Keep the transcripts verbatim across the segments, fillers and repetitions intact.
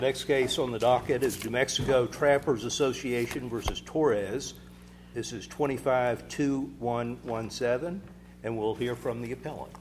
Next case on the docket is New Mexico Trappers Association versus Torres. This is twenty-five two one one seven, and we'll hear from the appellant.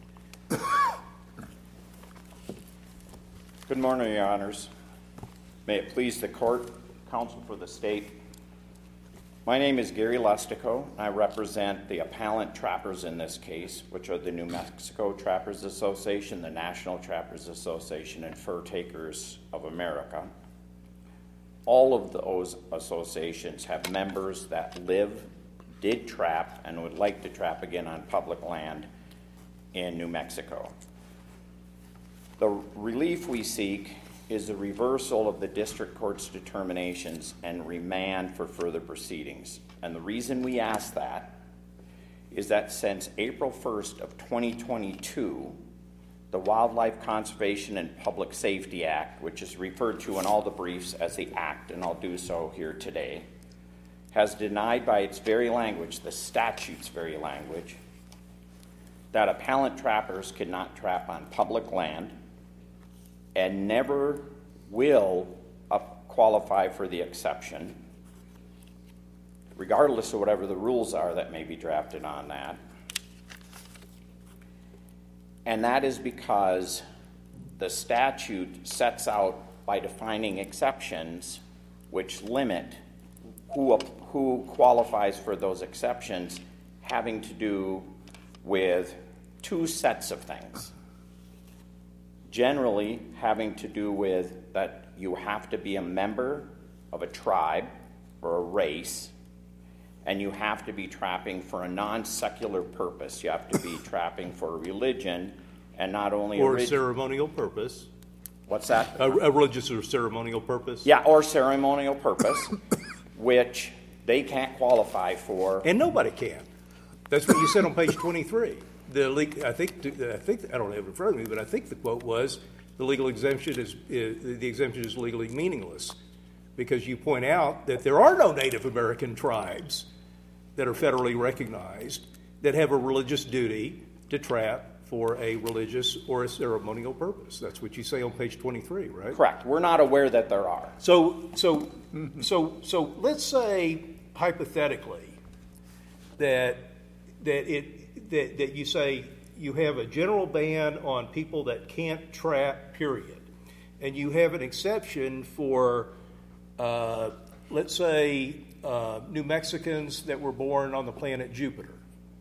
Good morning, Your Honors. May it please the court, counsel for the state. My name is Gary Lustico. I represent the appellant trappers in this case, which are the New Mexico Trappers Association, the National Trappers Association, and Fur Takers of America. All of those associations have members that live, did trap, and would like to trap again on public land in New Mexico. The relief we seek is a reversal of the district court's determinations and remand for further proceedings. And the reason we ask that is that since April first of twenty twenty-two, the Wildlife Conservation and Public Safety Act, which is referred to in all the briefs as the Act, and I'll do so here today, has denied by its very language, the statute's very language, that appellant trappers cannot trap on public land and never will uh, qualify for the exception, regardless of whatever the rules are that may be drafted on that. And that is because the statute sets out by defining exceptions which limit who, who qualifies for those exceptions, having to do with two sets of things. Generally having to do with that you have to be a member of a tribe or a race, and you have to be trapping for a non-secular purpose. You have to be trapping for a religion, and not only or a a ceremonial purpose. What's that? A, a religious or ceremonial purpose. Yeah, or ceremonial purpose, which they can't qualify for. And nobody can. That's what you said on page twenty-three. The I think I think I don't have it in front of me, but I think the quote was the legal exemption is, is the exemption is legally meaningless, because you point out that there are no Native American tribes that are federally recognized that have a religious duty to trap for a religious or a ceremonial purpose. That's what you say on page twenty-three, right? Correct. We're not aware that there are. So so mm-hmm. so so let's say hypothetically that that it that, that you say you have a general ban on people that can't trap, period, and you have an exception for uh, let's say uh, New Mexicans that were born on the planet Jupiter.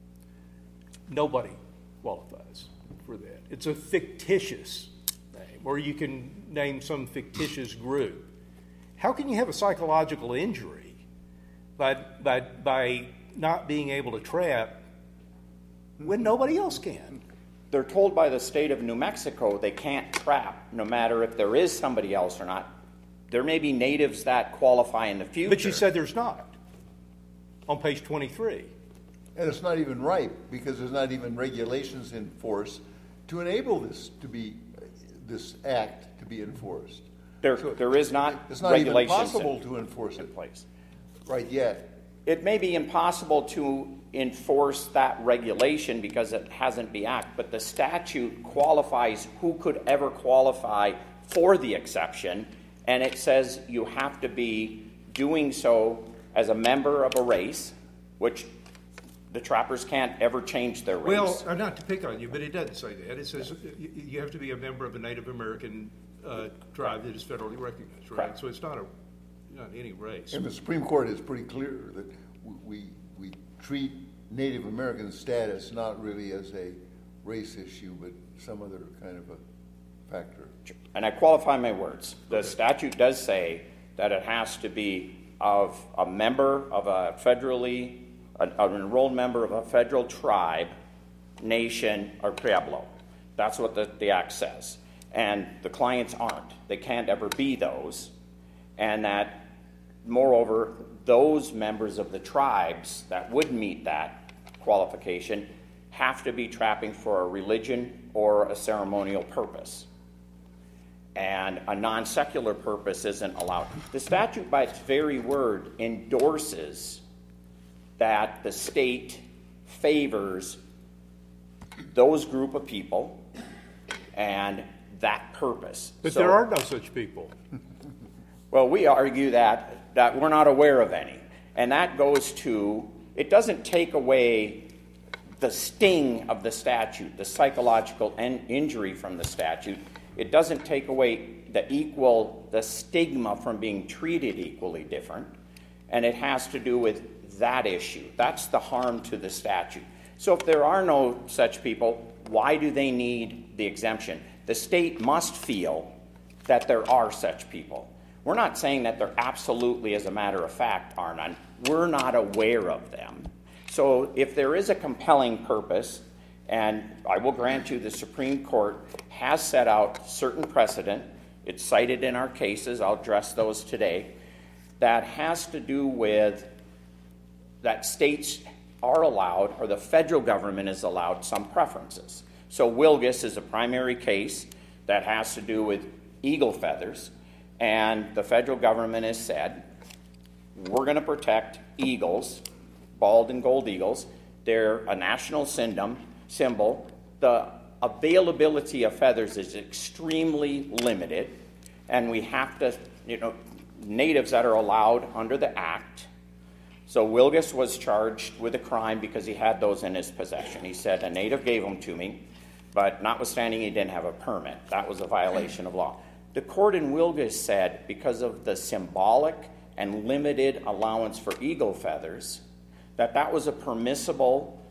Nobody qualifies for that. It's a fictitious name, or you can name some fictitious group. How can you have a psychological injury by by by not being able to trap when nobody else can? They're told by the state of New Mexico they can't trap, no matter if there is somebody else or not. There may be natives that qualify in the future. But you said there's not on page twenty-three. And it's not even right, because there's not even regulations in force to enable this to be, this act to be enforced. There, so there is not it's not regulations even possible in, to enforce in it place. Right yet. It may be impossible to enforce that regulation because it hasn't been act, but the statute qualifies who could ever qualify for the exception, and it says you have to be doing so as a member of a race, which the trappers can't ever change their race. Well, uh, not to pick on you, but it doesn't say that. It says you, you have to be a member of a Native American uh, tribe that is federally recognized, right? Correct. So it's not a not any race. And the Supreme Court is pretty clear that we we treat Native American status not really as a race issue, but some other kind of a factor. And I qualify my words. The okay. statute does say that it has to be of a member of a federally, an, an enrolled member of a federal tribe, nation, or pueblo. That's what the, the act says. And the clients aren't. They can't ever be those. And that, moreover, those members of the tribes that would meet that qualification have to be trapping for a religion or a ceremonial purpose. And a non-secular purpose isn't allowed. The statute, by its very word, endorses that the state favors those group of people and that purpose. But so, there are no such people. Well, we argue that, that we're not aware of any. And that goes to, it doesn't take away the sting of the statute, the psychological en- injury from the statute. It doesn't take away the equal, the stigma from being treated equally different. And it has to do with that issue. That's the harm to the statute. So if there are no such people, why do they need the exemption? The state must feel that there are such people. We're not saying that there absolutely, as a matter of fact, are none. We're not aware of them. So if there is a compelling purpose, and I will grant you the Supreme Court has set out certain precedent, it's cited in our cases, I'll address those today, that has to do with that states are allowed, or the federal government is allowed, some preferences. So Wilgus is a primary case that has to do with eagle feathers, and the federal government has said, we're going to protect eagles, bald and gold eagles. They're a national symbol. The availability of feathers is extremely limited, and we have to, you know, natives that are allowed under the Act. So Wilgus was charged with a crime because he had those in his possession. He said, a native gave them to me, but notwithstanding he didn't have a permit. That was a violation of law. The court in Wilgus said, because of the symbolic and limited allowance for eagle feathers, that that was a permissible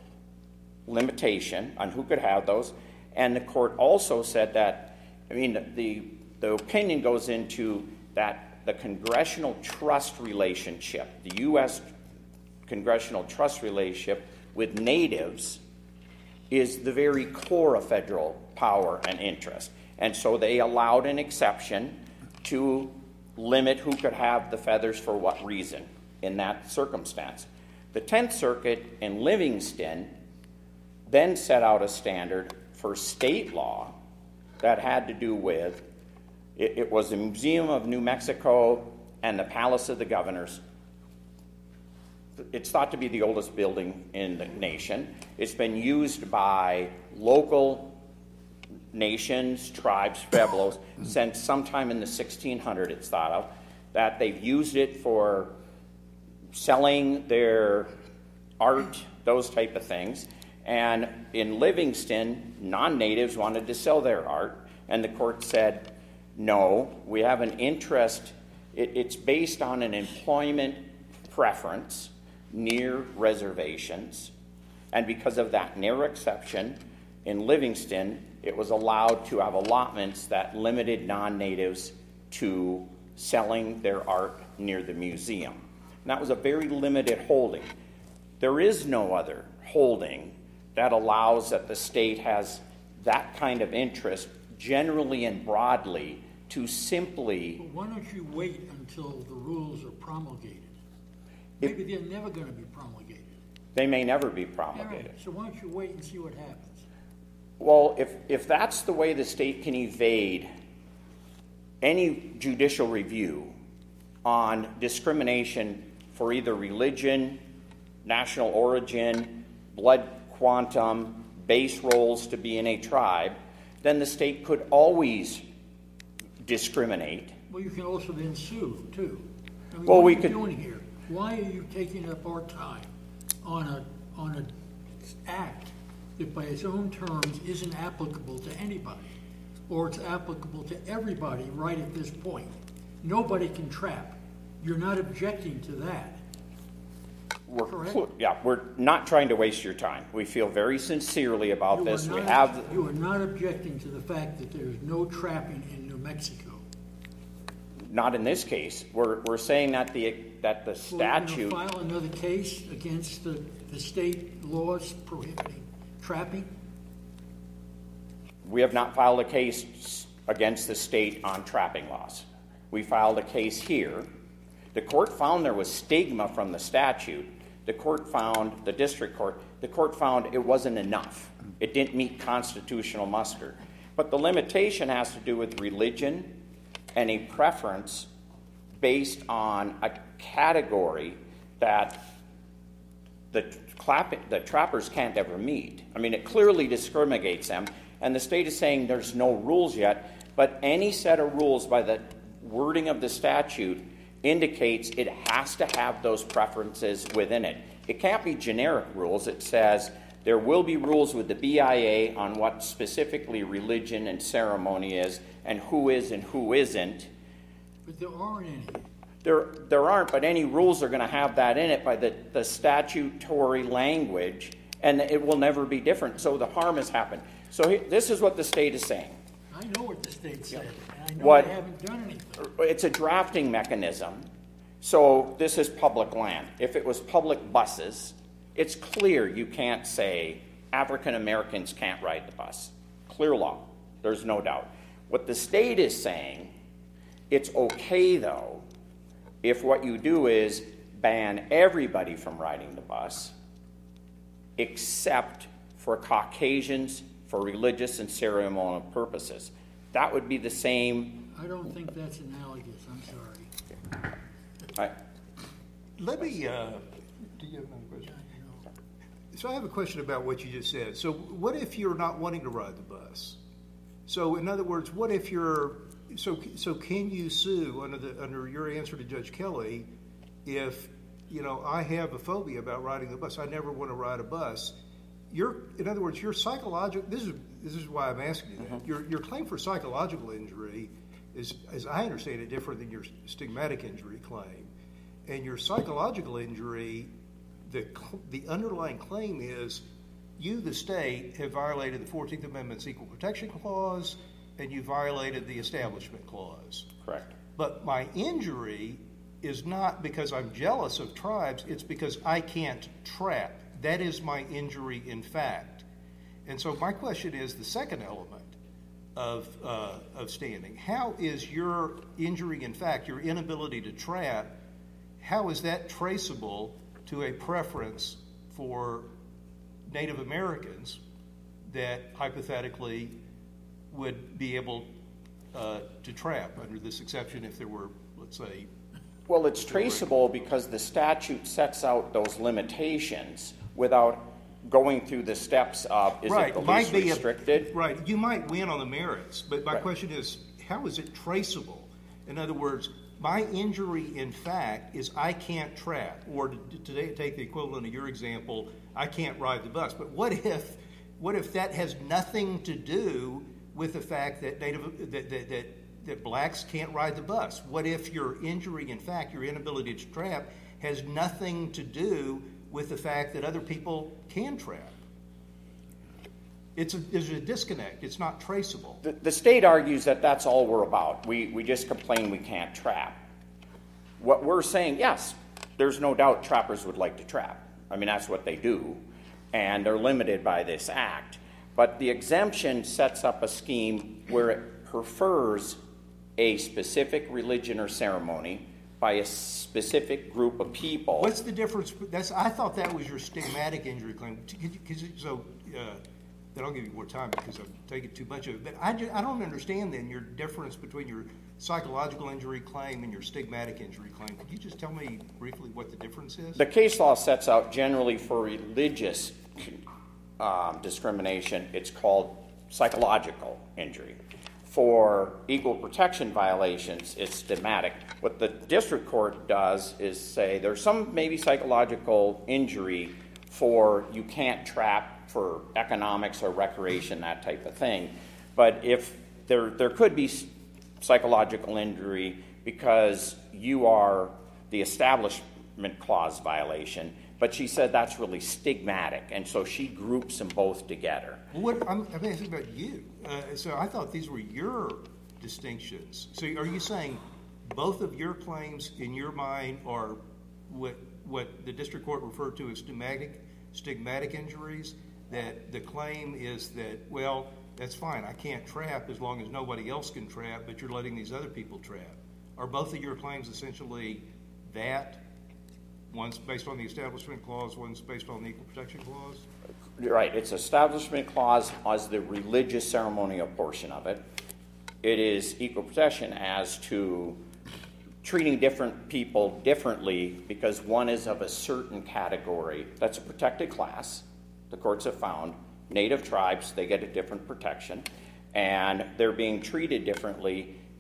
limitation on who could have those. And the court also said that, I mean, the, the opinion goes into that the congressional trust relationship, the U S congressional trust relationship with natives is the very core of federal power and interest. And so they allowed an exception to limit who could have the feathers for what reason in that circumstance. The Tenth Circuit in Livingston then set out a standard for state law that had to do with, it, it was the Museum of New Mexico and the Palace of the Governors. It's thought to be the oldest building in the nation. It's been used by local nations, tribes, pueblos, since sometime in the sixteen hundreds, it's thought of, that they've used it for selling their art, those type of things. And in Livingston, non-natives wanted to sell their art, and the court said, no, we have an interest. It, it's based on an employment preference near reservations, and because of that narrow exception, in Livingston, it was allowed to have allotments that limited non-natives to selling their art near the museum. And that was a very limited holding. There is no other holding that allows that the state has that kind of interest generally and broadly to simply... Well, why don't you wait until the rules are promulgated? Maybe if, they're never going to be promulgated. They may never be promulgated. Yeah, right. So why don't you wait and see what happens? Well, if, if that's the way the state can evade any judicial review on discrimination for either religion, national origin, blood quantum, base roles to be in a tribe, then the state could always discriminate. Well, you can also then sue, too. I mean, well, what we are you could. doing here? Why are you taking up our time on a on an act that by its own terms isn't applicable to anybody, or it's applicable to everybody right at this point? Nobody can trap. You're not objecting to that. We're, correct? Yeah, we're not trying to waste your time. We feel very sincerely about You this. are We not- have. You are not objecting to the fact that there's no trapping in New Mexico. Not in this case. We're we're saying that the that the statute. Will you file another case against the, the state laws prohibiting trapping? We have not filed a case against the state on trapping laws. We filed a case here. The court found there was stigma from the statute. The court found, the district court, the court found it wasn't enough. It didn't meet constitutional muster. But the limitation has to do with religion and a preference based on a category that the, clapping, the trappers can't ever meet. I mean, it clearly discriminates them, and the state is saying there's no rules yet, but any set of rules by the wording of the statute indicates it has to have those preferences within it. It can't be generic rules. It says there will be rules with the B I A on what specifically religion and ceremony is and who is and who isn't. But there aren't any. There, there aren't, but any rules are going to have that in it by the, the statutory language, and it will never be different. So the harm has happened. So he, this is what the state is saying. I know what the state said, and I know What- they haven't done anything. It's a drafting mechanism. So this is public land. If it was public buses, it's clear you can't say African Americans can't ride the bus. Clear law. There's no doubt. What the state is saying, it's okay though if what you do is ban everybody from riding the bus except for Caucasians for religious and ceremonial purposes. That would be the same. I don't think that's analogous, I'm sorry. I, Let me, uh, do you have another question? So I have a question about what you just said. So what if you're not wanting to ride the bus? So in other words, what if you're, so so can you sue under the under your answer to Judge Kelly if, you know, I have a phobia about riding the bus, I never want to ride a bus. You're, in other words, your psychological, this is this is why I'm asking you that. Mm-hmm. Your your claim for psychological injury is, as I understand it, different than your stigmatic injury claim. And your psychological injury, the the underlying claim is you, the state, have violated the fourteenth Amendment's Equal Protection Clause, and you violated the Establishment Clause. correct. But my injury is not because I'm jealous of tribes, it's because I can't trap. That is my injury in fact. And so my question is the second element of uh, of standing. How is your injury in fact, your inability to trap, how is that traceable to a preference for Native Americans that hypothetically would be able uh, to trap under this exception if there were, let's say, Well, it's traceable because the statute sets out those limitations without going through the steps of, is right, it the might least be restricted? A, right, you might win on the merits, but my Right. question is, how is it traceable? In other words, my injury, in fact, is I can't trap, or to, to take the equivalent of your example, I can't ride the bus. But what if, what if that has nothing to do with the fact that Native that that, that that blacks can't ride the bus? What if your injury, in fact, your inability to trap, has nothing to do with the fact that other people can trap? It's a, there's a disconnect. It's not traceable. The, the state argues that that's all we're about. We, we just complain we can't trap. What we're saying, yes, there's no doubt trappers would like to trap. I mean, that's what they do, and they're limited by this act. But the exemption sets up a scheme where it prefers a specific religion or ceremony by a specific group of people. What's the difference? That's I thought that was your stigmatic injury claim. Cause, so uh, then I'll give you more time because I'm taking too much of it. But I, just, I don't understand then your difference between your psychological injury claim and your stigmatic injury claim. Could you just tell me briefly what the difference is? The case law sets out generally for religious um, discrimination, it's called psychological injury. For equal protection violations, it's stigmatic. What the district court does is say there's some maybe psychological injury for you can't trap for economics or recreation, that type of thing. But if there there could be psychological injury because you are the Establishment Clause violation, but she said that's really stigmatic, and so she groups them both together. Well, what, I'm, I'm asking about you. Uh, so I thought these were your distinctions. So are you saying both of your claims in your mind are what what the district court referred to as stigmatic, stigmatic injuries? That the claim is that, well, that's fine, I can't trap as long as nobody else can trap, but you're letting these other people trap. Are both of your claims essentially that? One's based on the Establishment Clause, one's based on the Equal Protection Clause? Right, it's Establishment Clause as the religious ceremonial portion of it. It is equal protection as to treating different people differently because one is of a certain category. That's a protected class. The courts have found Native tribes, they get a different protection, and they're being treated differently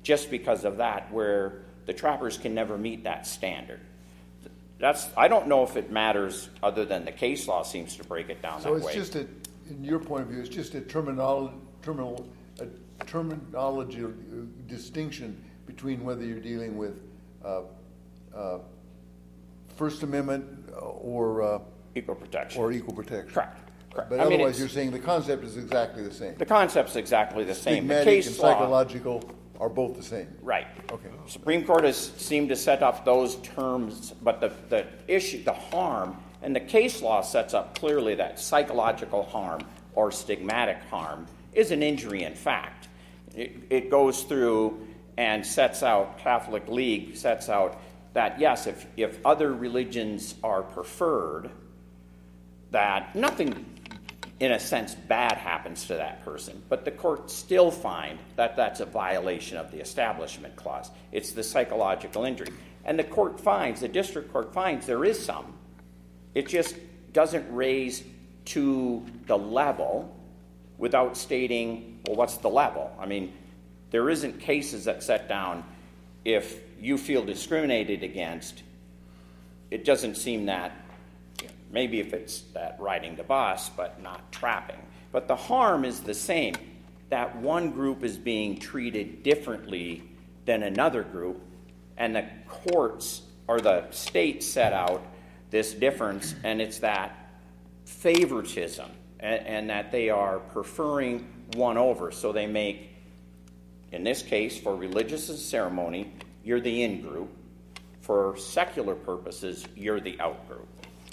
just because of that, where the trappers can never meet that standard. That's, I don't know if it matters other than the case law seems to break it down So that it's way. just a, in your point of view, it's just a terminology, terminal, a terminology distinction between whether you're dealing with uh, uh, First Amendment or uh, Equal protection. or equal protection. Correct. Correct. But I mean, otherwise, it's- you're saying the concept is exactly the same. The concept's exactly the same. The Stigmatic case and law, psychological are both the same. right. Okay. Supreme Court has seemed to set up those terms, but the, the issue, the harm, and the case law sets up clearly that psychological harm or stigmatic harm is an injury in fact. It, it goes through and sets out, Catholic League sets out that, yes, if, if other religions are preferred, that nothing, in a sense, bad happens to that person, but the court still find that that's a violation of the Establishment Clause. It's the psychological injury. And the court finds, the district court finds there is some. It just doesn't raise to the level without stating, well, what's the level? I mean, there isn't cases that set down if you feel discriminated against, it doesn't seem that, maybe if it's that riding the bus, but not trapping. But the harm is the same, that one group is being treated differently than another group, and the courts or the state set out this difference, and it's that favoritism, and, and that they are preferring one over. So they make, in this case, for religious and ceremony, you're the in group. For secular purposes, you're the out group.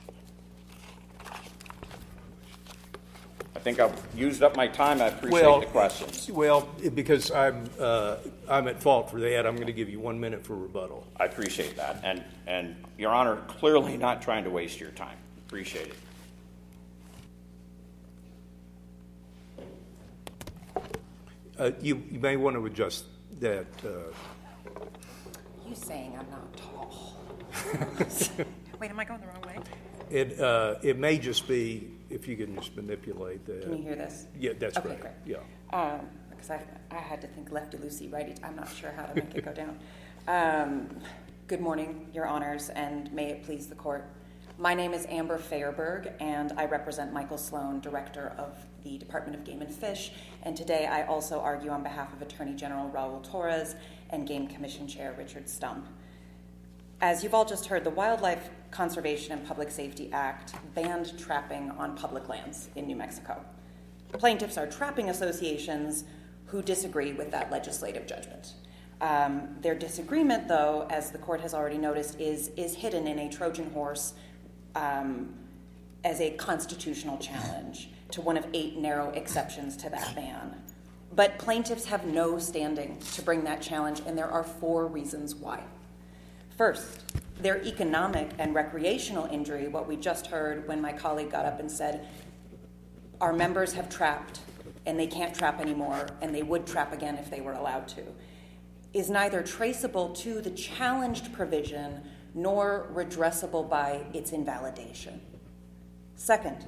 I think I've used up my time. I appreciate Well, the questions. Well, because I'm, uh, I'm at fault for that, I'm going to give you one minute for rebuttal. I appreciate that. And, and Your Honor, clearly not trying to waste your time. Appreciate it. Uh, you, you may want to adjust that. Uh, You saying I'm not tall? Wait, am I going the wrong way? it, uh, it may just be, if you can just manipulate that. Can you hear this? Yeah, that's Okay, right. great. Yeah. Um, because I, I had to think lefty loosey, righty. I'm not sure how to make it go down. Um, good morning, Your Honors, and may it please the court. My name is Amber Fairberg, and I represent Michael Sloan, Director of the Department of Game and Fish, and today I also argue on behalf of Attorney General Raul Torres and Game Commission Chair Richard Stump. As you've all just heard, the Wildlife Conservation and Public Safety Act banned trapping on public lands in New Mexico. Plaintiffs are trapping associations who disagree with that legislative judgment. Um, their disagreement, though, as the court has already noticed, is, is hidden in a Trojan horse um, as a constitutional challenge to one of eight narrow exceptions to that ban. But plaintiffs have no standing to bring that challenge, and there are four reasons why. First, their economic and recreational injury, what we just heard when my colleague got up and said, our members have trapped and they can't trap anymore, and they would trap again if they were allowed to, is neither traceable to the challenged provision nor redressable by its invalidation. Second,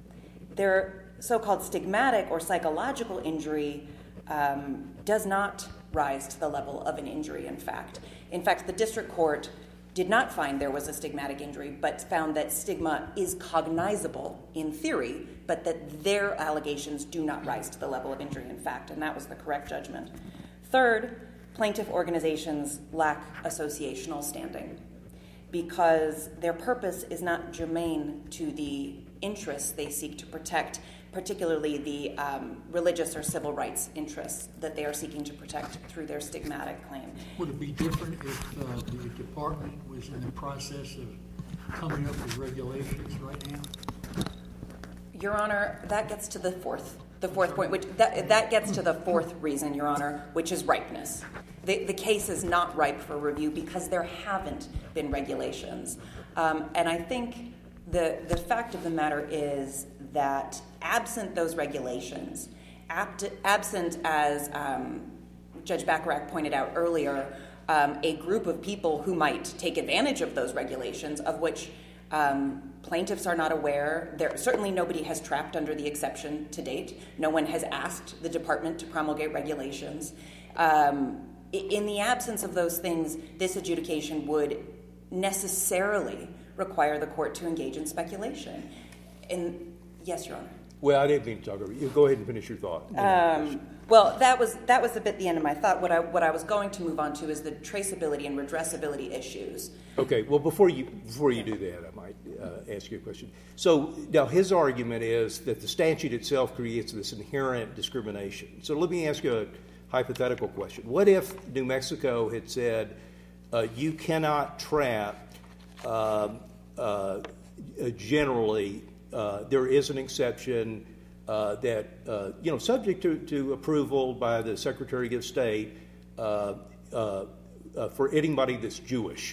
their so-called stigmatic or psychological injury um, does not rise to the level of an injury, in fact. In fact, the district court did not find there was a stigmatic injury, but found that stigma is cognizable in theory, but that their allegations do not rise to the level of injury, in fact, and that was the correct judgment. Third, plaintiff organizations lack associational standing because their purpose is not germane to the interests they seek to protect, particularly the um, religious or civil rights interests that they are seeking to protect through their stigmatic claim. Would it be different if uh, the department was in the process of coming up with regulations right now? Your Honor, that gets to the fourth, the fourth point, which that, that gets to the fourth reason, Your Honor, which is ripeness. The, the case is not ripe for review because there haven't been regulations. Um, and I think the, the fact of the matter is that absent those regulations, apt, absent, as um, Judge Bacharach pointed out earlier, um, a group of people who might take advantage of those regulations, of which um, plaintiffs are not aware. There, certainly nobody has trapped under the exception to date. No one has asked the department to promulgate regulations. Um, in the absence of those things, this adjudication would necessarily require the court to engage in speculation. And yes, Your Honor. Well, I didn't mean to talk over you. Go ahead and finish your thought. Um, well, that was that was a bit the end of my thought. What I what I was going to move on to is the traceability and redressability issues. Okay. Well, before you before you do that, I might uh, ask you a question. So now his argument is that the statute itself creates this inherent discrimination. So let me ask you a hypothetical question. What if New Mexico had said uh, you cannot trap uh, uh, generally? Uh, there is an exception uh, that, uh, you know, subject to, to approval by the Secretary of State uh, uh, uh, for anybody that's Jewish.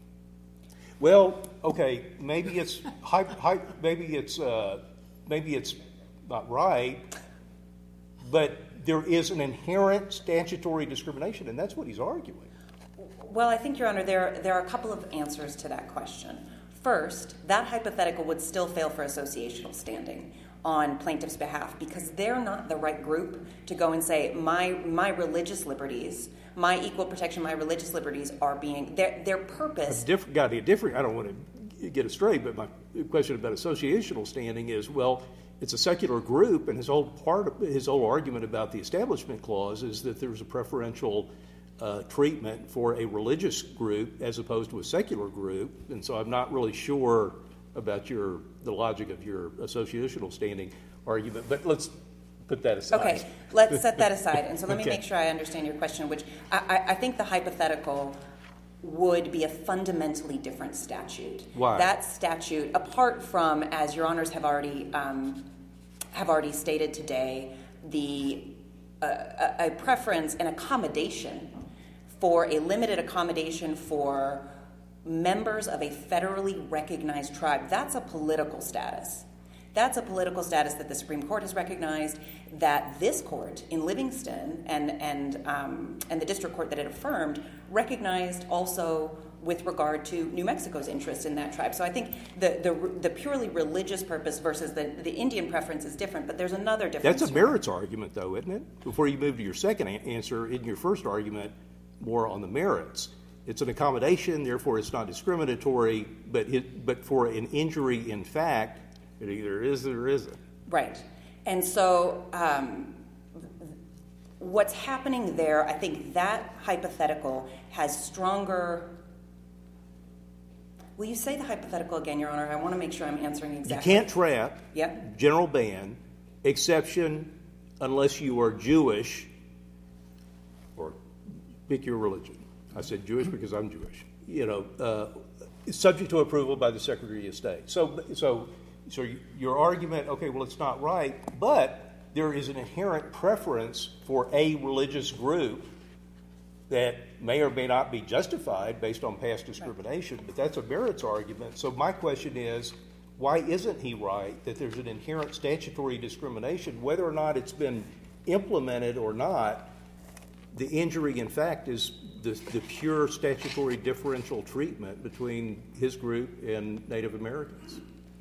Well, okay, maybe it's hy- hy- maybe it's uh, maybe it's not right, but there is an inherent statutory discrimination, and that's what he's arguing. Well, I think, Your Honor, there there are a couple of answers to that question. First, that hypothetical would still fail for associational standing on plaintiff's behalf because they're not the right group to go and say, my my religious liberties, my equal protection, my religious liberties are being, their their purpose. Diff- got to be different. I don't want to get astray, but my question about associational standing is, well, it's a secular group, and his whole part of his whole argument about the Establishment Clause is that there's a preferential Uh, treatment for a religious group as opposed to a secular group, and so I'm not really sure about your the logic of your associational standing argument. But let's put that aside. Okay, let's set that aside. And so let me Okay. make sure I understand your question, which I, I, I think the hypothetical would be a fundamentally different statute. Why? That statute, apart from, as Your Honors have already um, have already stated today, the uh, a, a preference, an accommodation for a limited accommodation for members of a federally recognized tribe. That's a political status. That's a political status that the Supreme Court has recognized, that this court in Livingston and and um, and the district court that it affirmed recognized also with regard to New Mexico's interest in that tribe. So I think the the, the purely religious purpose versus the, the Indian preference is different, but there's another difference. That's a merits argument, though, isn't it? Before you move to your second a- answer, in your first argument, more on the merits. It's an accommodation, therefore it's not discriminatory, but it, but for an injury in fact, it either is or isn't. Right. And so um, what's happening there, I think that hypothetical has stronger... Will you say the hypothetical again, Your Honor? I want to make sure I'm answering exactly. You can't trap, Yep. general ban, exception unless you are Jewish, or pick your religion. I said Jewish because I'm Jewish. You know, uh, subject to approval by the Secretary of State. So, so, so your argument, okay, well, it's not right, but there is an inherent preference for a religious group that may or may not be justified based on past discrimination, but that's a merits argument. So my question is, why isn't he right that there's an inherent statutory discrimination, whether or not it's been implemented or not? The injury, in fact, is the, the pure statutory differential treatment between his group and Native Americans.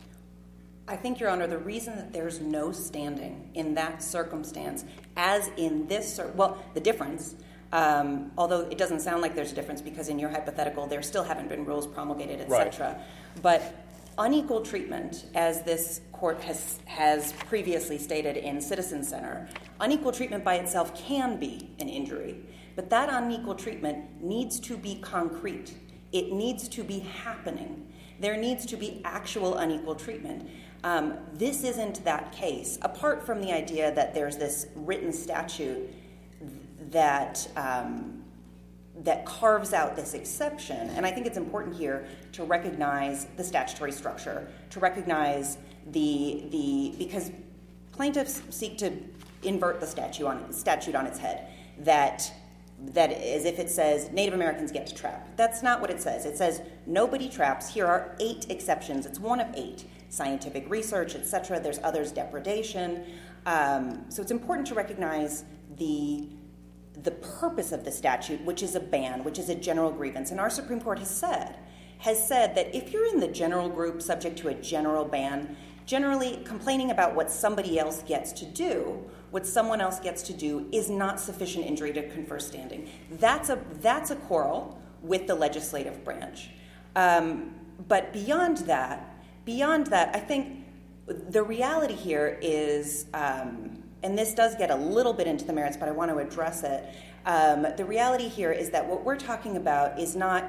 I think, Your Honor, the reason that there's no standing in that circumstance, as in this, cir- well, the difference, um, although it doesn't sound like there's a difference because in your hypothetical there still haven't been rules promulgated, et cetera. Right. But unequal treatment, as this court has has previously stated in Citizen Center, unequal treatment by itself can be an injury, but that unequal treatment needs to be concrete. It needs to be happening. There needs to be actual unequal treatment. Um, this isn't that case, apart from the idea that there's this written statute that um, that carves out this exception. And I think it's important here to recognize the statutory structure, to recognize the the because plaintiffs seek to invert the statute on statute on its head. That that as if it says Native Americans get to trap. That's not what it says. It says nobody traps. Here are eight exceptions. It's one of eight. Scientific research, et cetera. There's others, depredation. Um, so it's important to recognize the the purpose of the statute, which is a ban, which is a general grievance. And our Supreme Court has said, has said that if you're in the general group subject to a general ban, generally complaining about what somebody else gets to do what someone else gets to do is not sufficient injury to confer standing. That's a, that's a quarrel with the legislative branch. Um, but beyond that, beyond that, I think the reality here is, um, and this does get a little bit into the merits, but I want to address it. Um, the reality here is that what we're talking about is not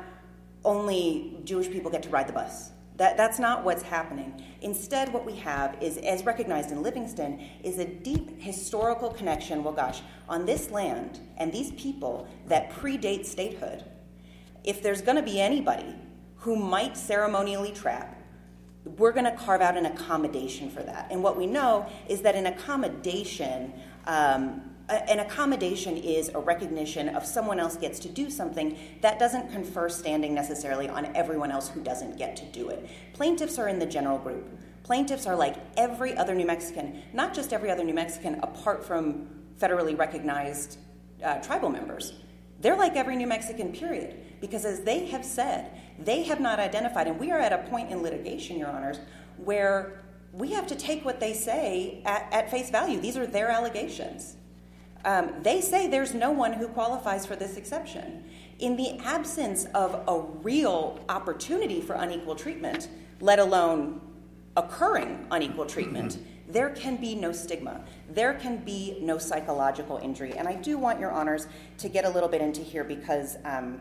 only Jewish people get to ride the bus. That, that's not what's happening. Instead, what we have is, as recognized in Livingston, is a deep historical connection, well, gosh, on this land and these people that predate statehood. If there's going to be anybody who might ceremonially trap, we're going to carve out an accommodation for that. And what we know is that an accommodation, um, an accommodation is a recognition of someone else gets to do something that doesn't confer standing necessarily on everyone else who doesn't get to do it. Plaintiffs are in the general group. Plaintiffs are like every other New Mexican, not just every other New Mexican apart from federally recognized uh, tribal members. They're like every New Mexican, period. Because as they have said, they have not identified, and we are at a point in litigation, Your Honors, where we have to take what they say at, at face value. These are their allegations. Um, they say there's no one who qualifies for this exception. In the absence of a real opportunity for unequal treatment, let alone occurring unequal treatment, mm-hmm. there can be no stigma. There can be no psychological injury. And I do want Your Honors to get a little bit into here because um,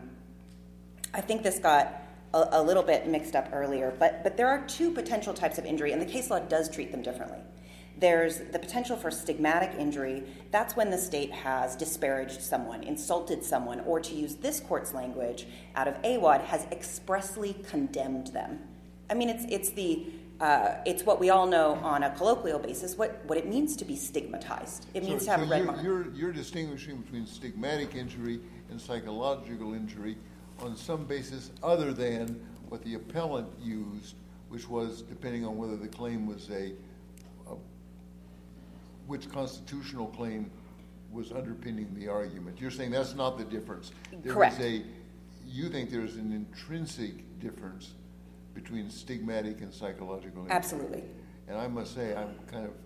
I think this got a, a little bit mixed up earlier. But, but there are two potential types of injury, and the case law does treat them differently. There's the potential for stigmatic injury. That's when the state has disparaged someone, insulted someone, or to use this court's language out of A W O D, has expressly condemned them. I mean, it's it's the uh, it's what we all know on a colloquial basis, what, what it means to be stigmatized. It means so, to have so a red you're, mark. You're, you're distinguishing between stigmatic injury and psychological injury on some basis other than what the appellant used, which was depending on whether the claim was a which constitutional claim was underpinning the argument. You're saying that's not the difference. There Correct. Is a, you think there's an intrinsic difference between stigmatic and psychological injury. Absolutely. And I must say, I'm kind of,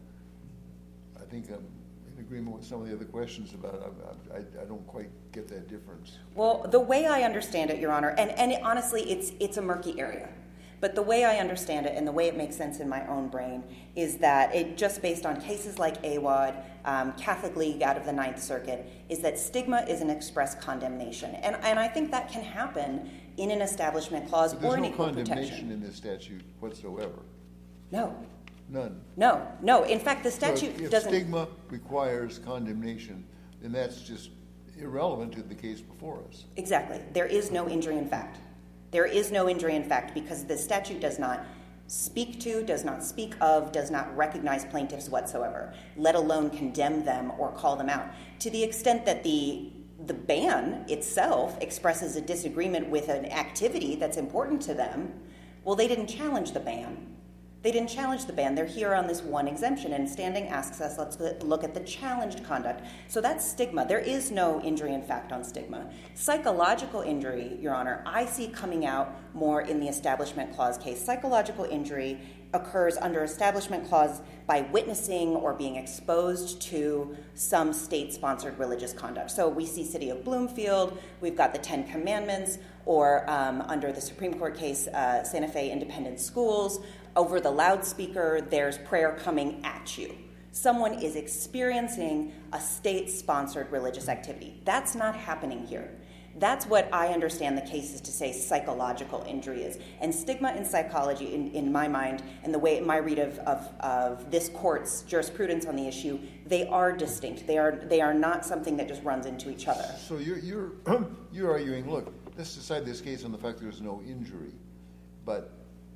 I think I'm in agreement with some of the other questions about it. I, I, I don't quite get that difference. Well, the way I understand it, Your Honor, and, and it, honestly, it's it's a murky area. But the way I understand it and the way it makes sense in my own brain is that it, just based on cases like A W O D, um, Catholic League out of the Ninth Circuit, is that stigma is an express condemnation. And, and I think that can happen in an establishment clause But or an there's equal no condemnation protection. in this statute whatsoever. No. None. No, no. In fact, the statute so if doesn't. If stigma requires condemnation, then that's just irrelevant to the case before us. Exactly. There is no injury in fact. There is no injury in fact because the statute does not speak to, does not speak of, does not recognize plaintiffs whatsoever, let alone condemn them or call them out. To the extent that the the ban itself expresses a disagreement with an activity that's important to them, well, they didn't challenge the ban. They didn't challenge the ban. They're here on this one exemption, and standing asks us, let's look at the challenged conduct. So that's stigma. There is no injury in fact on stigma. Psychological injury, Your Honor, I see coming out more in the Establishment Clause case. Psychological injury occurs under Establishment Clause by witnessing or being exposed to some state-sponsored religious conduct. So we see City of Bloomfield, we've got the Ten Commandments, or um, under the Supreme Court case, uh, Santa Fe Independent Schools, over the loudspeaker, there's prayer coming at you. Someone is experiencing a state-sponsored religious activity. That's not happening here. That's what I understand the case is to say psychological injury is. And stigma in psychology, in, in my mind, and the way my read of, of, of this court's jurisprudence on the issue, they are distinct. They are they are not something that just runs into each other. So you're you're you're arguing, look, let's decide this case on the fact there's no injury. But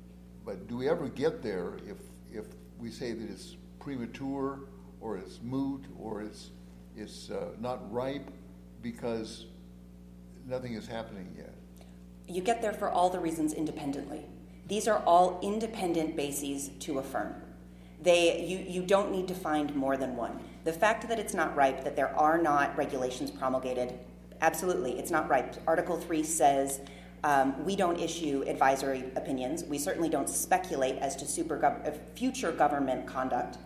but do we ever get there if if we say that it's premature or it's moot or it's it's uh, not ripe because nothing is happening yet? You get there for all the reasons independently. These are all independent bases to affirm. They, you, you don't need to find more than one. The fact that it's not ripe, that there are not regulations promulgated, absolutely, it's not ripe. Article three says um, we don't issue advisory opinions. We certainly don't speculate as to super gov- future government conduct.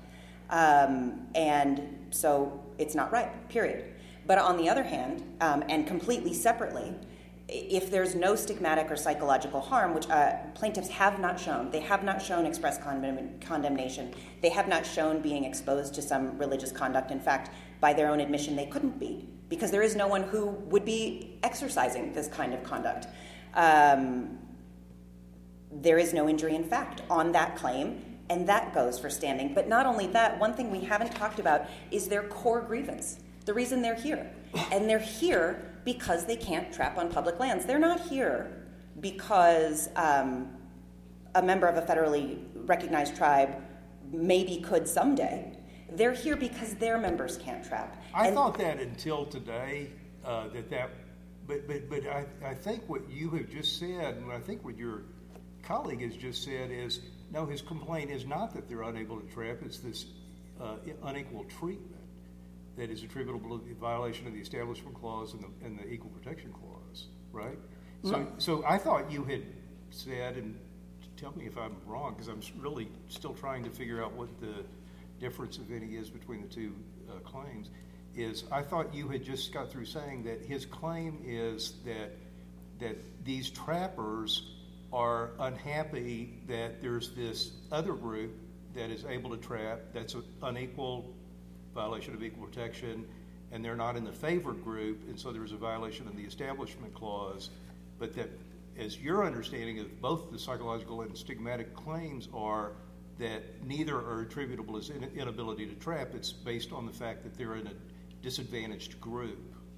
Um, and so it's not right, period. But on the other hand, um, and completely separately, if there's no stigmatic or psychological harm, which uh, plaintiffs have not shown, they have not shown express condemn- condemnation, they have not shown being exposed to some religious conduct. In fact, by their own admission, they couldn't be, because there is no one who would be exercising this kind of conduct. Um, there is no injury in fact on that claim, and that goes for standing. But not only that, one thing we haven't talked about is their core grievance, the reason they're here. And they're here because they can't trap on public lands. They're not here because um, a member of a federally recognized tribe maybe could someday. They're here because their members can't trap. I and thought that until today, uh, that that, but but but I, I think what you have just said, and I think what your colleague has just said is, no, his complaint is not that they're unable to trap, it's this uh, unequal treatment that is attributable to the violation of the Establishment Clause and the, and the Equal Protection Clause, right? So, No. so I thought you had said, and tell me if I'm wrong, because I'm really still trying to figure out what the difference, if any, is between the two uh, claims, is I thought you had just got through saying that his claim is that that these trappers are unhappy that there's this other group that is able to trap, that's an unequal violation of equal protection, and they're not in the favored group, and so there's a violation of the Establishment Clause, but that, as your understanding of both the psychological and stigmatic claims are, that neither are attributable as in- inability to trap, it's based on the fact that they're in a disadvantaged group,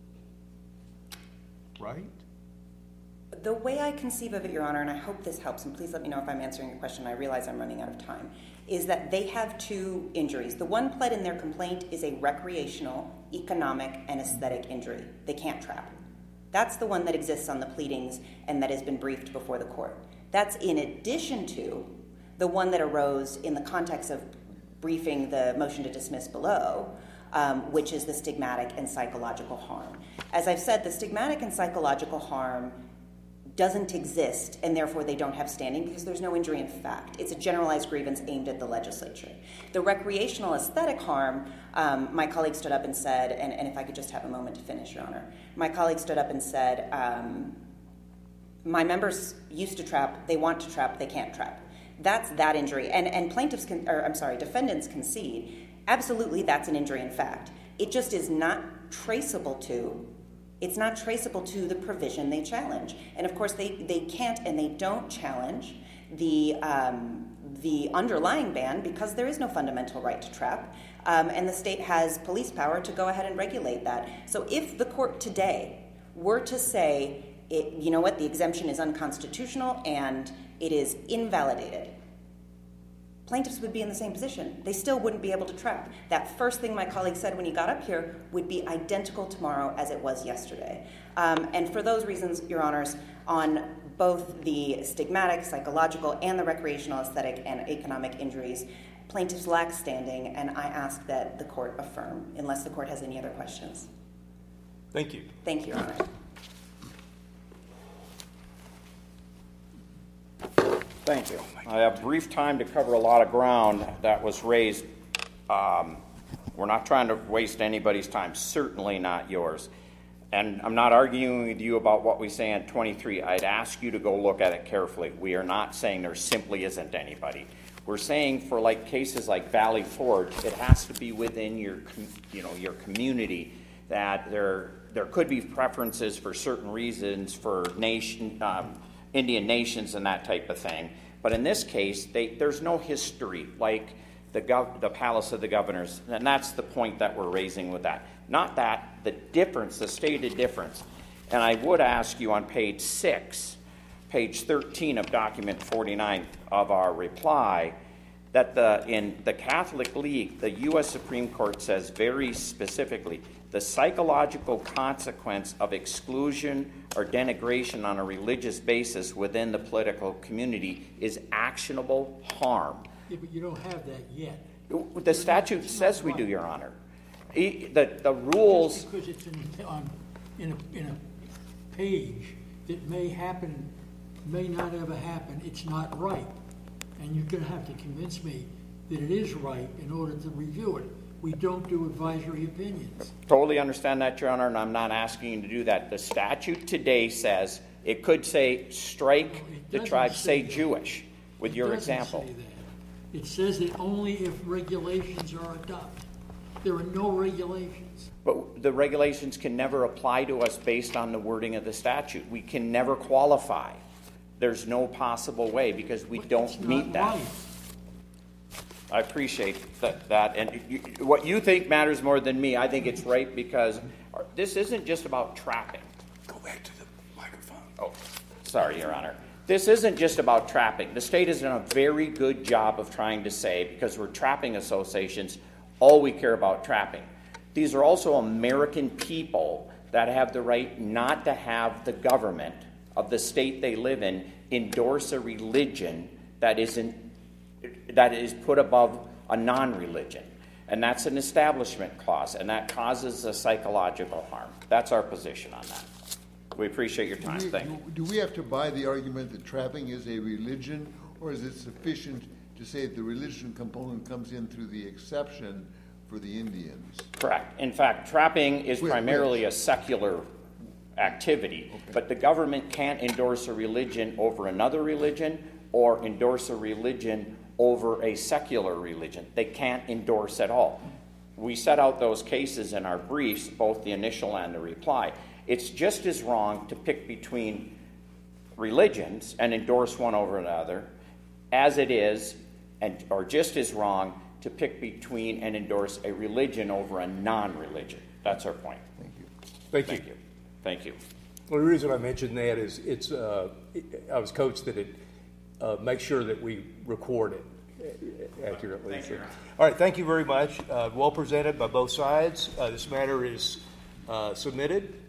right? The way I conceive of it, Your Honor, and I hope this helps, and please let me know if I'm answering your question, I realize I'm running out of time, is that they have two injuries. The one pled in their complaint is a recreational, economic, and aesthetic injury. They can't trap. That's the one that exists on the pleadings and that has been briefed before the court. That's in addition to the one that arose in the context of briefing the motion to dismiss below, um, which is the stigmatic and psychological harm. As I've said, the stigmatic and psychological harm doesn't exist, and therefore they don't have standing because there's no injury in fact. It's a generalized grievance aimed at the legislature. The recreational aesthetic harm, um, my colleague stood up and said, and, and if I could just have a moment to finish, Your Honor. My colleague stood up and said, um, my members used to trap, they want to trap, they can't trap. That's that injury. And, and plaintiffs, can, or I'm sorry, defendants concede, absolutely that's an injury in fact. It just is not traceable to It's not traceable to the provision they challenge. And of course, they, they can't and they don't challenge the, um, the underlying ban because there is no fundamental right to trap. Um, and the state has police power to go ahead and regulate that. So if the court today were to say, it, you know what, the exemption is unconstitutional and it is invalidated, plaintiffs would be in the same position. They still wouldn't be able to trap. That first thing my colleague said when he got up here would be identical tomorrow as it was yesterday. Um, and for those reasons, Your Honors, on both the stigmatic, psychological, and the recreational, aesthetic, and economic injuries, plaintiffs lack standing, and I ask that the court affirm, unless the court has any other questions. Thank you. Thank you, Your Honor. Thank you. I have brief time to cover a lot of ground that was raised. Um, we're not trying to waste anybody's time, certainly not yours. And I'm not arguing with you about what we say on twenty-three. I'd ask you to go look at it carefully. We are not saying there simply isn't anybody. We're saying for like cases like Valley Forge, it has to be within your, you know, your community that there there could be preferences for certain reasons for nation. Um, Indian nations and that type of thing. But in this case, they, there's no history like the, gov- the Palace of the Governors. And that's the point that we're raising with that. Not that, the difference, the stated difference. And I would ask you on page six, page thirteen of document forty-nine of our reply, that the in the Catholic League, the U S Supreme Court says very specifically, the psychological consequence of exclusion or denigration on a religious basis within the political community is actionable harm. Yeah, but you don't have that yet. The statute says we do, Your Honor. E- The, the rules... Just because it's in, on, in a, in a page that may happen, may not ever happen, it's not right. And you're gonna have to convince me that it is right in order to review it. We don't do advisory opinions. Totally understand that, Your Honor, and I'm not asking you to do that. The statute today says it could say strike It the doesn't tribe, say that. Jewish, with It your doesn't example. say that. It says it only if regulations are adopted. There are no regulations. But the regulations can never apply to us based on the wording of the statute. We can never qualify. There's no possible way because we But don't it's not meet that. right. I appreciate that, that. and you, what you think matters more than me. I think it's right because this isn't just about trapping. Go back to the microphone. Oh, sorry, Your Honor. This isn't just about trapping. The state has done a very good job of trying to say, because we're trapping associations, all we care about trapping. These are also American people that have the right not to have the government of the state they live in endorse a religion that isn't that is put above a non-religion. And that's an establishment clause, and that causes a psychological harm. That's our position on that. We appreciate your time. Do we- Thank you. Do we have to buy the argument that trapping is a religion, or is it sufficient to say that the religion component comes in through the exception for the Indians? Correct. In fact, trapping is Wait, primarily wait. a secular activity, but the government can't endorse a religion over another religion or endorse a religion over a secular religion. They can't endorse at all. We set out those cases in our briefs, both the initial and the reply. It's just as wrong to pick between religions and endorse one over another as it is, and or just as wrong to pick between and endorse a religion over a non-religion. That's our point. Thank you. Thank you. Thank you. Thank you. Well, the reason I mentioned that is it's, uh, I was coached that it, uh, make sure that we record it accurately. Thank you. All right, thank you very much. Uh, well presented by both sides. Uh, this matter is uh, submitted.